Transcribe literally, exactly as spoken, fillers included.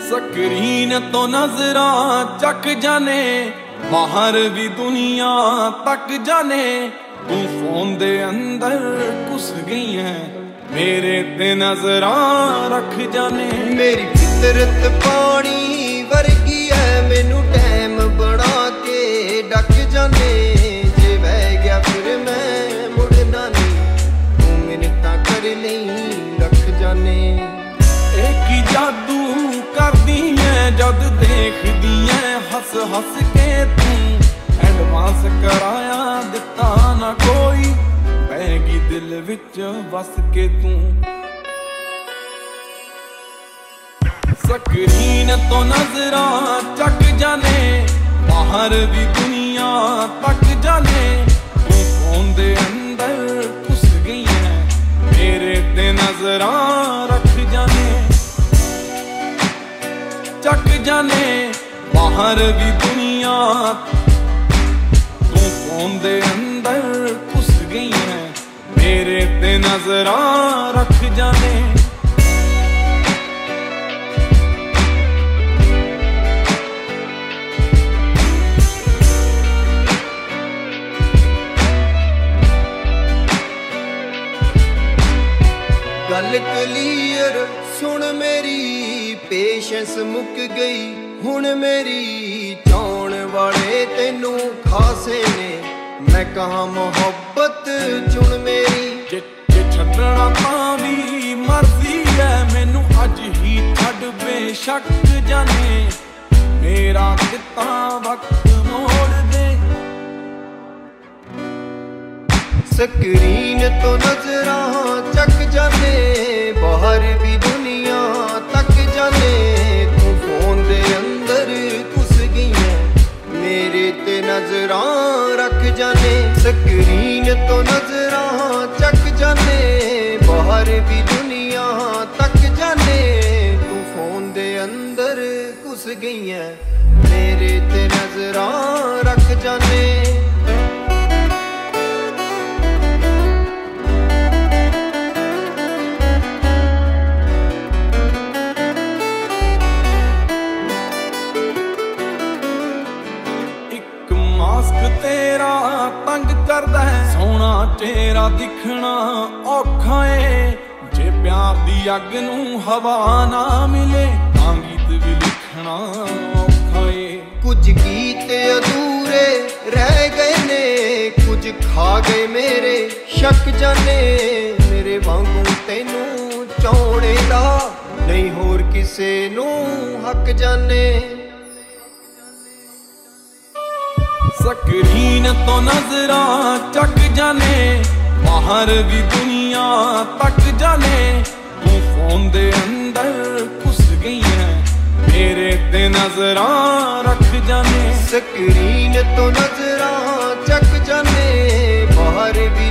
Screen ਤੋਂ ਨਜ਼ਰਾਂ ਚੱਕ ਜਾਣੇ, ਬਾਹਰ ਵੀ ਦੁਨੀਆ ਤੱਕ ਜਾਣੇ। ਤੂੰ ਫੋਨ ਦੇ ਅੰਦਰ ਘੁਸ ਗਈ ਹੈ, ਮੇਰੇ ਤੇ ਨਜ਼ਰਾਂ ਰੱਖ ਜਾਣੇ। ਮੇਰੀ ਫਿਤਰਤ ਪਾਣੀ ਵਰਗੀ ਹੈ, ਮੈਨੂੰ ਟਾਈਮ ਬਣਾ ਕੇ ਡੱਕ ਜਾਣੇ। ਜੇ ਵਹਿ ਗਿਆ ਫਿਰ ਮੈਂ ਮੁੜਨਾ ਨਹੀਂ, ਤੂੰ ਮਿੰਨਤਾਂ ਕਰ ਲਈ ਰੱਖ ਜਾਣੇ। ਇਹ ਕੀ ਜਾਦੂ ਕਰਦੀ ਐ ਜਦ ਦੇਖਦੀ ਐ ਹੱਸ ਹੱਸ ਕੇ ਤੂੰ। ਐਡਵਾਂਸ ਕਰਾਇਆ ਦਿੱਤਾ ਨਾ ਕੋਈ, ਪੈ ਗਈ ਦਿਲ ਵਿੱਚ ਵਸ ਕੇ ਤੂੰ। ਸਕਰੀਨ ਤੋਂ ਨਜ਼ਰਾਂ ਚੱਕ ਜਾਣੇ, ਬਾਹਰ ਵੀ ਦੁਨੀਆ ਤੱਕ ਜਾਣੇ। ਤੂੰ ਫੋਨ ਦੇ ਅੰਦਰ ਘੁਸ ਗਈ ਐ, ਮੇਰੇ ਤੇ ਨਜ਼ਰਾਂ ਰੱਖ ਜਾਣੇ। ਚੱਕ ਜਾਣੇ, ਬਾਹਰ ਵੀ ਦੁਨੀਆ, ਤੂੰ ਫੋਨ ਦੇ ਅੰਦਰ ਘੁਸ ਗਈ ਹੈ, ਮੇਰੇ ਤੇ ਨਜ਼ਰਾਂ ਰੱਖ ਜਾਣੇ। ਗੱਲ ਕਲੀਅਰ ਸੁਣ ਮੇਰੀ, ਪੇਸ਼ੈਂਸ ਮੁੱਕ ਗਈ ਹੁਣ ਮੇਰੀ। ਚਾਉਣ ਵਾਲੇ ਤੈਨੂੰ ਖਾਸੇ ਨੇ, ਮੈਂ ਕਹਾਂ ਮੁਹੱਬਤ ਚੁਣ ਮੇਰੀ। ਜੇ ਛੱਡਣਾ ਤਾਂ ਵੀ ਮਰਜ਼ੀ ਐ ਮੈਨੂੰ, ਅੱਜ ਹੀ ਛੱਡ ਬੇਸ਼ੱਕ ਜਾਣੇ। ਮੇਰਾ ਦਿੱਤਾ ਵਕਤ ਮੋੜ ਦੇ। ਸਕਰੀਨ ਤੋਂ ਨਜ਼ਰਾਂ ਚੱਕ ਜਾਣੇ, ਬਾਹਰ ਵੀ ਦੁਨੀਆ ਤੱਕ ਜਾਣੇ। ਤੂੰ ਫੋਨ ਦੇ ਅੰਦਰ ਘੁਸ ਗਈ ਹੈ, ਮੇਰੇ ਤੇ ਨਜ਼ਰਾਂ ਰੱਖ ਜਾਣੇ। ਸਕਰੀਨ ਤੋਂ ਨਜ਼ਰਾਂ ਚੱਕ ਜਾਣੇ, ਬਾਹਰ ਵੀ ਦੁਨੀਆ ਤੱਕ ਜਾਣੇ। ਤੂੰ ਫੋਨ ਦੇ ਅੰਦਰ ਘੁਸ ਗਈ ਹੈ, ਮੇਰੇ ਤੇ ਨਜ਼ਰਾਂ ਰੱਖ ਜਾਣੇ। ਮਾਸਕ ਤੇਰਾ ਤੰਗ ਕਰਦਾ ਹੈ, ਸੋਹਣਾ ਚਿਹਰਾ ਦਿਖਣਾ ਔਖਾ ਏ। ਜੇ ਪਿਆਰ ਦੀ ਅੱਗ ਨੂੰ ਹਵਾ ਨਾ ਮਿਲੇ, ਤਾਂ ਗੀਤ ਵੀ ਲਿਖਣਾ ਔਖਾ ਏ। ਕੁਝ ਗੀਤ ਅਧੂਰੇ ਰਹਿ ਗਏ ਨੇ, ਕੁਝ ਖਾ ਗਏ ਮੇਰੇ ਸ਼ੱਕ ਜਾਣੇ। ਮੇਰੇ ਵਾਂਗੂ ਤੈਨੂੰ ਚਾਹੁਣੇ ਦਾ ਨਹੀਂ ਹੋਰ ਕਿਸੇ ਨੂੰ ਹੱਕ ਜਾਣੇ। ਸਕਰੀਨ ਤੋਂ ਨਜ਼ਰਾਂ ਚੱਕ ਜਾਣੇ, ਬਾਹਰ ਵੀ ਦੁਨੀਆ ਤੱਕ ਜਾਣੇ। ਤੂੰ ਫੋਨ ਦੇ ਅੰਦਰ ਘੁਸ ਗਈ ਹੈ, ਮੇਰੇ ਤੇ ਨਜ਼ਰਾਂ ਰੱਖ ਜਾਣੇ। ਸਕਰੀਨ ਤੋਂ ਨਜ਼ਰਾਂ ਚੱਕ ਜਾਣੇ, ਬਾਹਰ ਵੀ